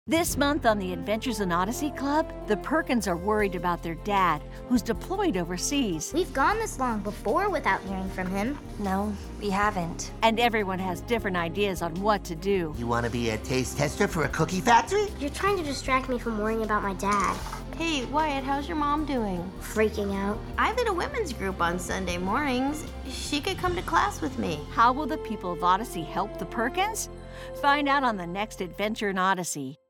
This month on the Adventures in Odyssey Club, the Perkins are worried about their dad, who's deployed overseas. We've gone this long before without hearing from him. No, we haven't. And everyone has different ideas on what to do. You want to be a taste tester for a cookie factory? You're trying to distract me from worrying about my dad. Hey, Wyatt, how's your mom doing? Freaking out. I lead a women's group on Sunday mornings. She could come to class with me. How will the people of Odyssey help the Perkins? Find out on the next Adventure in Odyssey.